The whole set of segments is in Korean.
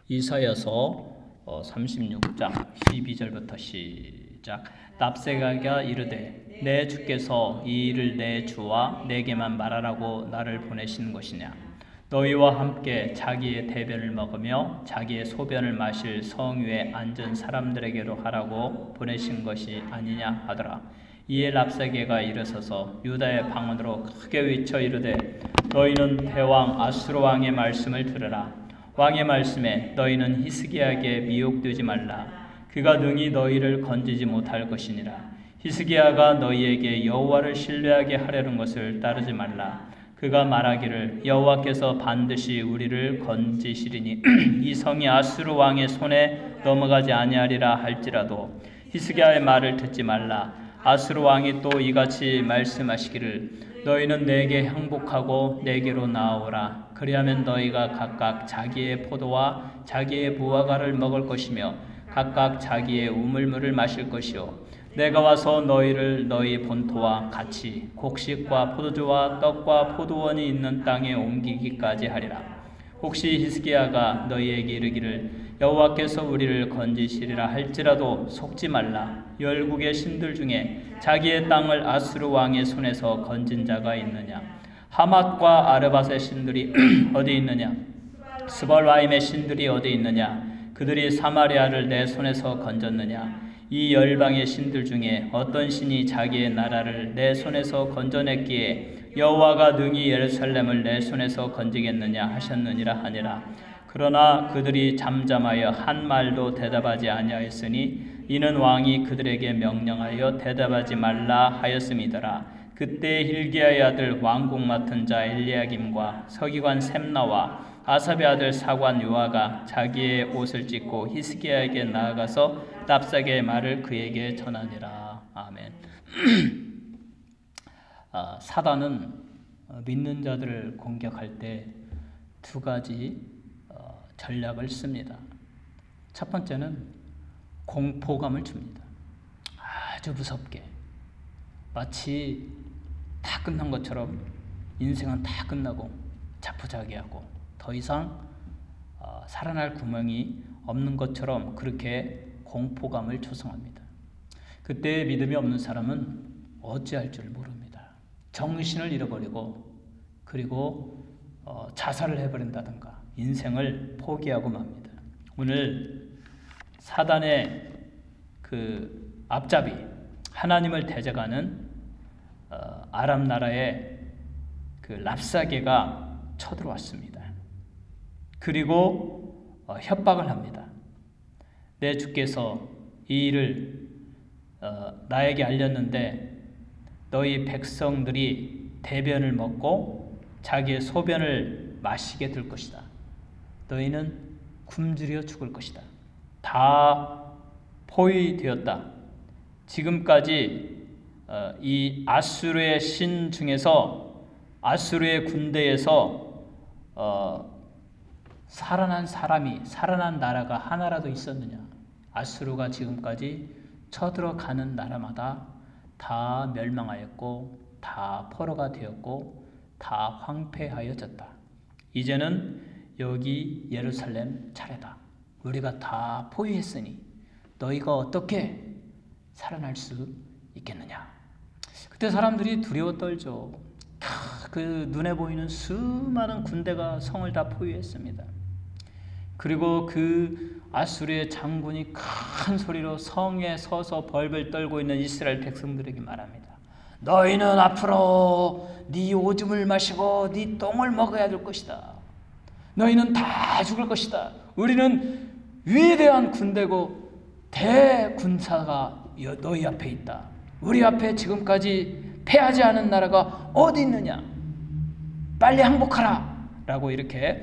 이사야서 36장 12절부터 시작. 랍새가가 이르되 내 주께서 이 일을 내 주와 내게만 말하라고 나를 보내신 것이냐. 너희와 함께 자기의 대변을 먹으며 자기의 소변을 마실 성위에 앉은 사람들에게로 하라고 보내신 것이 아니냐 하더라. 이에 랍새게가 일어서서 유다의 방언으로 크게 외쳐 이르되 너희는 대왕 아수르 왕의 말씀을 들으라. 왕의 말씀에 너희는 히스기야에게 미혹되지 말라. 그가 능히 너희를 건지지 못할 것이니라. 히스기야가 너희에게 여호와를 신뢰하게 하려는 것을 따르지 말라. 그가 말하기를 여호와께서 반드시 우리를 건지시리니 이 성이 아수르 왕의 손에 넘어가지 아니하리라 할지라도 히스기야의 말을 듣지 말라. 아수르 왕이 또 이같이 말씀하시기를 너희는 내게 항복하고 내게로 나아오라. 그리하면 너희가 각각 자기의 포도와 자기의 무화과를 먹을 것이며 각각 자기의 우물물을 마실 것이요 내가 와서 너희를 너희 본토와 같이 곡식과 포도주와 떡과 포도원이 있는 땅에 옮기기까지 하리라. 혹시 히스기야가 너희에게 이르기를 여호와께서 우리를 건지시리라 할지라도 속지 말라. 열국의 신들 중에 자기의 땅을 아수르 왕의 손에서 건진 자가 있느냐? 하맛과 아르밧의 신들이 어디 있느냐? 스발와임의 신들이 어디 있느냐? 그들이 사마리아를 내 손에서 건졌느냐? 이 열방의 신들 중에 어떤 신이 자기의 나라를 내 손에서 건져냈기에 여호와가 능히 예루살렘을 내 손에서 건지겠느냐 하셨느니라 하니라. 그러나 그들이 잠잠하여 한 말도 대답하지 아니하였으니 이는 왕이 그들에게 명령하여 대답하지 말라 하였음이더라. 그때 hil기야의 아들 왕궁 맡은 자 엘리야김과 서기관 셈나와 아삽의 아들 사관 요아가 자기의 옷을 찢고 히스기야에게 나아가서 랍새게의 말을 그에게 전하니라. 아멘. 사단은 믿는 자들을 공격할 때 두 가지 전략을 씁니다. 첫 번째는 공포감을 줍니다. 아주 무섭게 마치 다 끝난 것처럼 인생은 다 끝나고 자포자기하고 더 이상 살아날 구멍이 없는 것처럼 그렇게 공포감을 조성합니다. 그때 믿음이 없는 사람은 어찌할 줄 모릅니다. 정신을 잃어버리고 그리고 자살을 해버린다든가 인생을 포기하고 맙니다. 오늘 사단의 그 앞잡이 하나님을 대적하는 아람 나라의 그 랍사게가 쳐들어왔습니다. 그리고 협박을 합니다. 내 주께서 이 일을 나에게 알렸는데 너희 백성들이 대변을 먹고 자기의 소변을 마시게 될 것이다. 너희는 굶주려 죽을 것이다. 다 포위되었다. 지금까지 이 아수르의 신 중에서 아수르의 군대에서 살아난 나라가 하나라도 있었느냐? 아수르가 지금까지 쳐들어가는 나라마다 다 멸망하였고 다 포로가 되었고 다 황폐하여졌다. 이제는 여기 예루살렘 차례다. 우리가 다 포위했으니 너희가 어떻게 살아날 수 있겠느냐? 그때 사람들이 두려워 떨죠. 그 눈에 보이는 수많은 군대가 성을 다 포위했습니다. 그리고 그 아수르의 장군이 큰 소리로 성에 서서 벌벌 떨고 있는 이스라엘 백성들에게 말합니다. 너희는 앞으로 네 오줌을 마시고 네 똥을 먹어야 될 것이다. 너희는 다 죽을 것이다. 우리는 위대한 군대고 대군사가 너희 앞에 있다. 우리 앞에 지금까지 패하지 않은 나라가 어디 있느냐? 빨리 항복하라! 라고 이렇게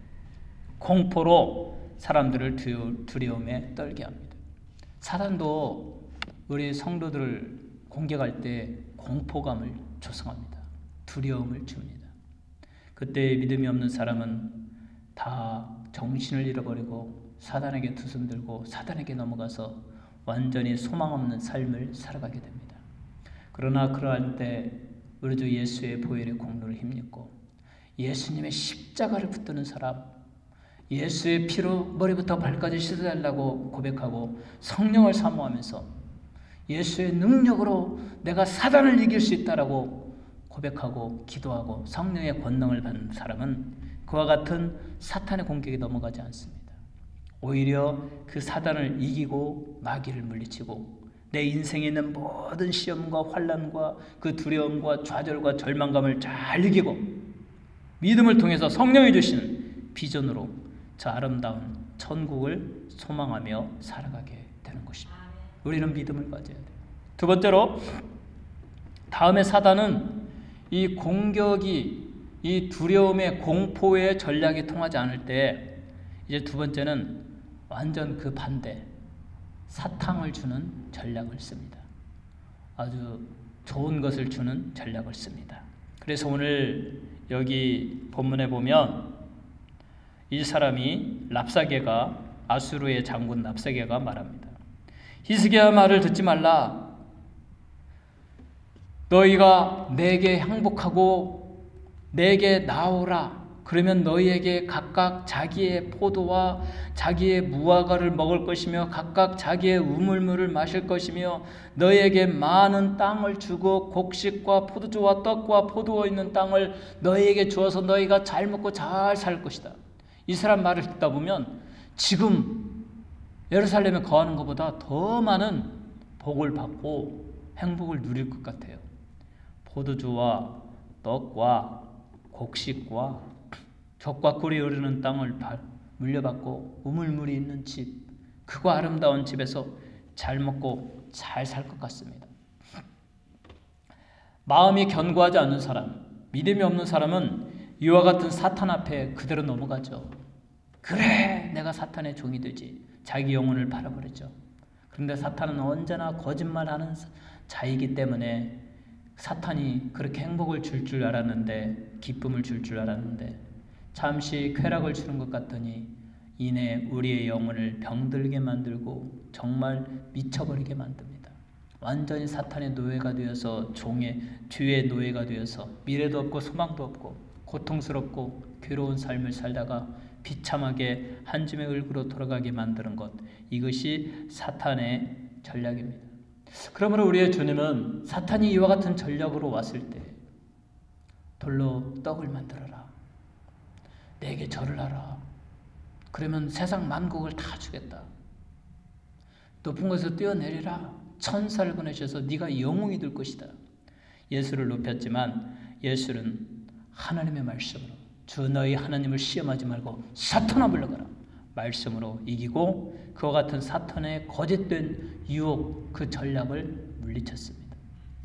공포로 사람들을 두려움에 떨게 합니다. 사단도 우리 성도들을 공격할 때 공포감을 조성합니다. 두려움을 줍니다. 그때 믿음이 없는 사람은 다 정신을 잃어버리고 사단에게 두 손 들고 사단에게 넘어가서 완전히 소망 없는 삶을 살아가게 됩니다. 그러나 그러한 때 우리 주 예수의 보혈의 공로를 힘입고 예수님의 십자가를 붙드는 사람, 예수의 피로 머리부터 발까지 씻어달라고 고백하고 성령을 사모하면서 예수의 능력으로 내가 사단을 이길 수 있다라고 고백하고 기도하고 성령의 권능을 받는 사람은 그와 같은 사탄의 공격에 넘어가지 않습니다. 오히려 그 사단을 이기고 마귀를 물리치고 내 인생에 있는 모든 시험과 환난과 그 두려움과 좌절과 절망감을 잘 이기고 믿음을 통해서 성령이 주시는 비전으로 저 아름다운 천국을 소망하며 살아가게 되는 것입니다. 우리는 믿음을 가져야 돼요. 두 번째로 다음에 사단은 이 공격이 이 두려움의 공포의 전략이 통하지 않을 때 이제 두 번째는 완전 그 반대 사탕을 주는 전략을 씁니다. 아주 좋은 것을 주는 전략을 씁니다. 그래서 오늘 여기 본문에 보면 이 사람이 랍사게가 아수르의 장군 랍사게가 말합니다. 히스기야 말을 듣지 말라. 너희가 내게 항복하고 내게 나오라. 그러면 너희에게 각각 자기의 포도와 자기의 무화과를 먹을 것이며 각각 자기의 우물물을 마실 것이며 너희에게 많은 땅을 주고 곡식과 포도주와 떡과 포도가 있는 땅을 너희에게 주어서 너희가 잘 먹고 잘 살 것이다. 이 사람 말을 듣다 보면 지금 예루살렘에 거하는 것보다 더 많은 복을 받고 행복을 누릴 것 같아요. 포도주와 떡과 곡식과 젖과 꿀이 흐르는 땅을 물려받고 우물물이 있는 집, 크고 아름다운 집에서 잘 먹고 잘 살 것 같습니다. 마음이 견고하지 않는 사람, 믿음이 없는 사람은 이와 같은 사탄 앞에 그대로 넘어가죠. 그래, 내가 사탄의 종이 되지. 자기 영혼을 팔아버리죠. 그런데 사탄은 언제나 거짓말하는 자이기 때문에 사탄이 그렇게 행복을 줄 줄 알았는데, 기쁨을 줄 줄 알았는데 잠시 쾌락을 주는 것 같더니 이내 우리의 영혼을 병들게 만들고 정말 미쳐버리게 만듭니다. 완전히 사탄의 노예가 되어서 종의 죄의 노예가 되어서 미래도 없고 소망도 없고 고통스럽고 괴로운 삶을 살다가 비참하게 한 줌의 얼굴로 돌아가게 만드는 것, 이것이 사탄의 전략입니다. 그러므로 우리의 주님은 사탄이 이와 같은 전략으로 왔을 때 돌로 떡을 만들어라. 내게 절을 하라. 그러면 세상 만국을 다 주겠다. 높은 곳에서 뛰어내리라. 천사를 보내셔서 네가 영웅이 될 것이다. 예수를 높였지만 예수는 하나님의 말씀으로 주 너희 하나님을 시험하지 말고 사탄아 물러가라. 말씀으로 이기고 그와 같은 사탄의 거짓된 유혹, 그 전략을 물리쳤습니다.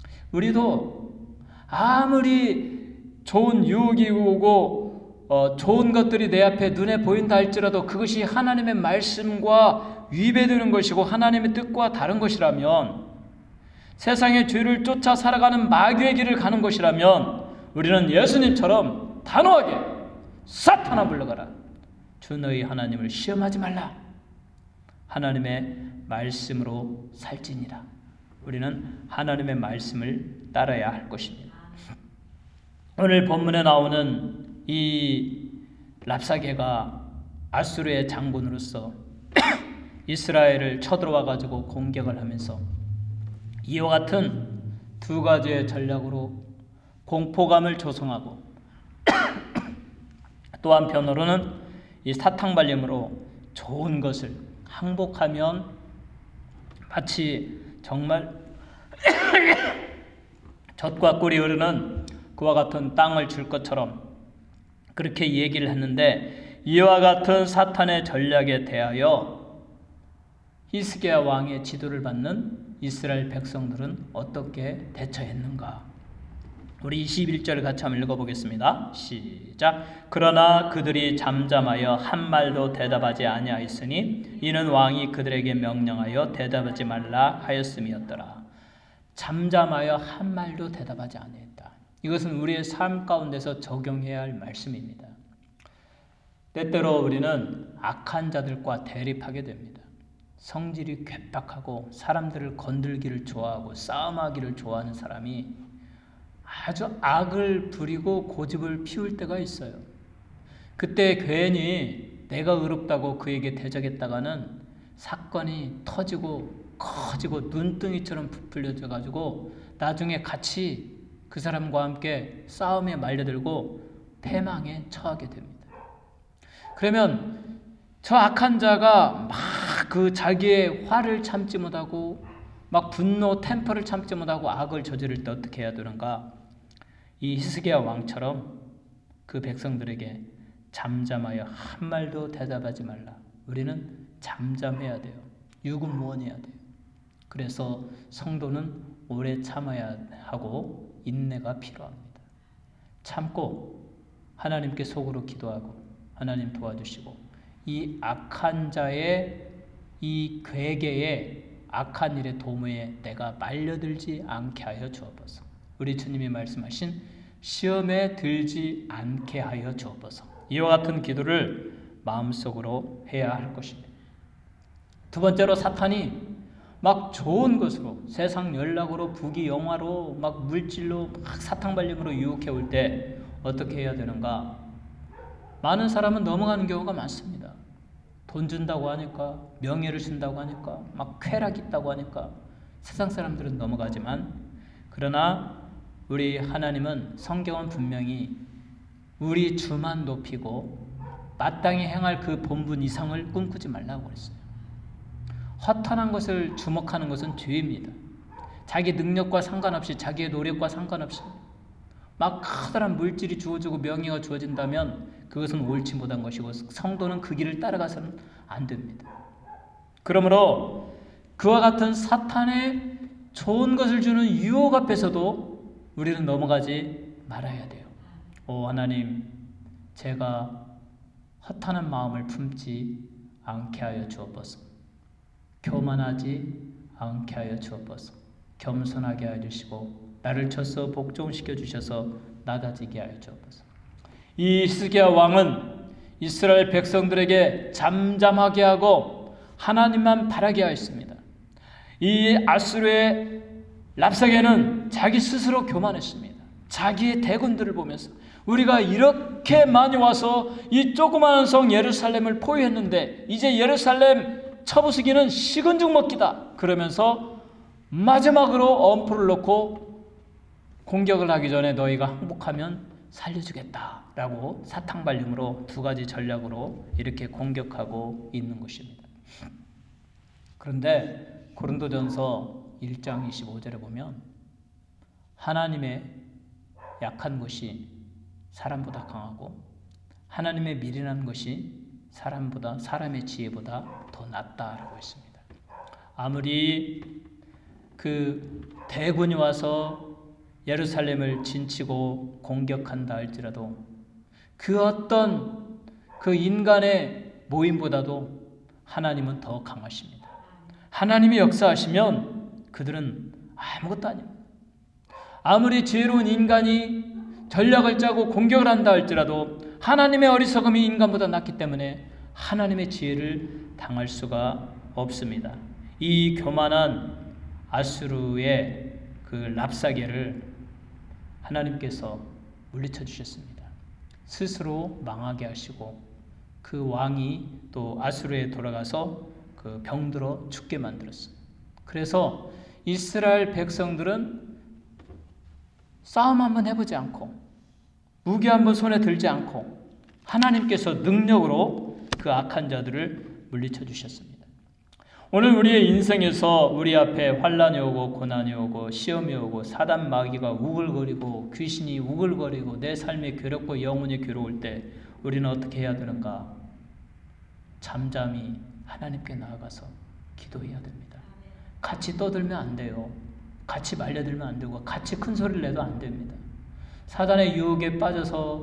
우리도 아무리 좋은 유혹이 오고 좋은 것들이 내 앞에 눈에 보인다 할지라도 그것이 하나님의 말씀과 위배되는 것이고 하나님의 뜻과 다른 것이라면, 세상의 죄를 쫓아 살아가는 마귀의 길을 가는 것이라면 우리는 예수님처럼 단호하게 사탄아 물러가라. 주 너희 하나님을 시험하지 말라. 하나님의 말씀으로 살지니라. 우리는 하나님의 말씀을 따라야 할 것입니다. 오늘 본문에 나오는 이 랍사게가 아수르의 장군으로서 이스라엘을 쳐들어와 가지고 공격을 하면서 이와 같은 두 가지의 전략으로 공포감을 조성하고 또 한편으로는 이 사탕발림으로 좋은 것을 항복하면 마치 정말 젖과 꿀이 흐르는 그와 같은 땅을 줄 것처럼 그렇게 얘기를 했는데, 이와 같은 사탄의 전략에 대하여 히스기야 왕의 지도를 받는 이스라엘 백성들은 어떻게 대처했는가? 우리 21절을 같이 한번 읽어보겠습니다. 시작. 그러나 그들이 잠잠하여 한 말도 대답하지 아니하였으니 이는 왕이 그들에게 명령하여 대답하지 말라 하였음이었더라. 잠잠하여 한 말도 대답하지 아니했다. 이것은 우리의 삶 가운데서 적용해야 할 말씀입니다. 때때로 우리는 악한 자들과 대립하게 됩니다. 성질이 괴팍하고 사람들을 건들기를 좋아하고 싸움하기를 좋아하는 사람이 아주 악을 부리고 고집을 피울 때가 있어요. 그때 괜히 내가 의롭다고 그에게 대적했다가는 사건이 터지고 커지고 눈등이처럼 부풀려져 가지고 나중에 같이 그 사람과 함께 싸움에 말려들고 패망에 처하게 됩니다. 그러면 저 악한 자가 막 그 자기의 화를 참지 못하고 막 분노, 템퍼를 참지 못하고 악을 저지를 때 어떻게 해야 되는가? 이 히스기야 왕처럼 그 백성들에게 잠잠하여 한 말도 대답하지 말라. 우리는 잠잠해야 돼요. 유구무원해야 돼요. 그래서 성도는 오래 참아야 하고 인내가 필요합니다. 참고 하나님께 속으로 기도하고 하나님 도와주시고 이 악한 자의 이 괴계에 악한 일의 도모에 내가 말려들지 않게 하여 주옵소서. 우리 주님이 말씀하신 시험에 들지 않게 하여 주옵소서. 이와 같은 기도를 마음속으로 해야 할 것입니다. 두 번째로 사탄이 막 좋은 것으로 세상 연락으로 부귀영화로 막 물질로 막 사탕발림으로 유혹해 올 때 어떻게 해야 되는가? 많은 사람은 넘어가는 경우가 많습니다. 돈 준다고 하니까, 명예를 준다고 하니까, 막 쾌락 있다고 하니까 세상 사람들은 넘어가지만, 그러나 우리 하나님은 성경은 분명히 우리 주만 높이고 마땅히 행할 그 본분 이상을 꿈꾸지 말라고 그랬어요. 허탄한 것을 주목하는 것은 죄입니다. 자기 능력과 상관없이, 자기의 노력과 상관없이 막 커다란 물질이 주어지고 명예가 주어진다면 그것은 옳지 못한 것이고 성도는 그 길을 따라가서는 안 됩니다. 그러므로 그와 같은 사탄의 좋은 것을 주는 유혹 앞에서도 우리는 넘어가지 말아야 돼요. 오 하나님, 제가 허탄한 마음을 품지 않게 하여 주옵소서. 교만하지 않게 하여 주옵소서. 겸손하게 하여 주시고 나를 쳐서 복종시켜 주셔서 낮아지게 하여 주옵소서. 이 히스기야 왕은 이스라엘 백성들에게 잠잠하게 하고 하나님만 바라게 하였습니다. 이 아수르의 랍사게는 자기 스스로 교만했습니다. 자기의 대군들을 보면서 우리가 이렇게 많이 와서 이 조그마한 성 예루살렘을 포위했는데 이제 예루살렘 쳐부수기는 식은 죽 먹기다. 그러면서 마지막으로 엄포를 놓고 공격을 하기 전에 너희가 항복하면 살려주겠다라고 사탕발림으로 두 가지 전략으로 이렇게 공격하고 있는 것입니다. 그런데 고린도전서 1장 25절에 보면 하나님의 약한 것이 사람보다 강하고 하나님의 미련한 것이 사람의 지혜보다 더 낫다라고 했습니다. 아무리 그 대군이 와서 예루살렘을 진치고 공격한다 할지라도 그 어떤 그 인간의 모임보다도 하나님은 더 강하십니다. 하나님이 역사하시면 그들은 아무것도 아닙니다. 아무리 지혜로운 인간이 전략을 짜고 공격을 한다 할지라도 하나님의 어리석음이 인간보다 낫기 때문에 하나님의 지혜를 당할 수가 없습니다. 이 교만한 아수르의 그 랍사게를 하나님께서 물리쳐 주셨습니다. 스스로 망하게 하시고 그 왕이 또 아수르에 돌아가서 그 병들어 죽게 만들었어요. 그래서 이스라엘 백성들은 싸움 한번 해보지 않고 무기 한번 손에 들지 않고 하나님께서 능력으로 그 악한 자들을 물리쳐 주셨습니다. 오늘 우리의 인생에서 우리 앞에 환난이 오고 고난이 오고 시험이 오고 사단 마귀가 우글거리고 귀신이 우글거리고 내 삶이 괴롭고 영혼이 괴로울 때 우리는 어떻게 해야 되는가? 잠잠히 하나님께 나아가서 기도해야 됩니다. 같이 떠들면 안 돼요. 같이 말려들면 안 되고 같이 큰 소리를 내도 안 됩니다. 사단의 유혹에 빠져서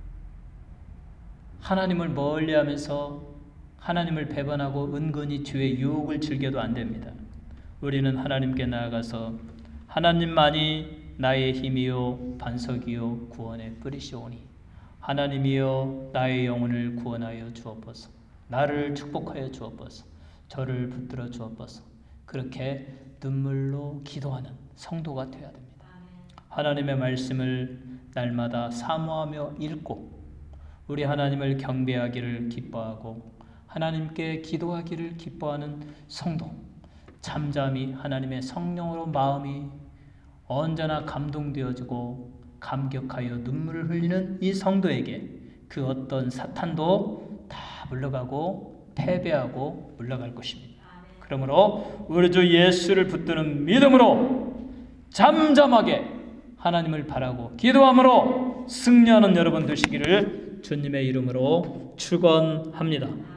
하나님을 멀리하면서 하나님을 배반하고 은근히 주의 유혹을 즐겨도 안 됩니다. 우리는 하나님께 나아가서 하나님만이 나의 힘이요 반석이요 구원의 뿌리시오니 하나님이여 나의 영혼을 구원하여 주옵소서. 나를 축복하여 주옵소서. 저를 붙들어 주옵소서. 그렇게 눈물로 기도하는 성도가 되어야 됩니다. 하나님의 말씀을 날마다 사모하며 읽고 우리 하나님을 경배하기를 기뻐하고 하나님께 기도하기를 기뻐하는 성도, 잠잠히 하나님의 성령으로 마음이 언제나 감동되어지고 감격하여 눈물을 흘리는 이 성도에게 그 어떤 사탄도 다 물러가고 패배하고 물러갈 것입니다. 그러므로 우리 주 예수를 붙드는 믿음으로 잠잠하게 하나님을 바라고 기도함으로 승리하는 여러분 되시기를 주님의 이름으로 축원합니다.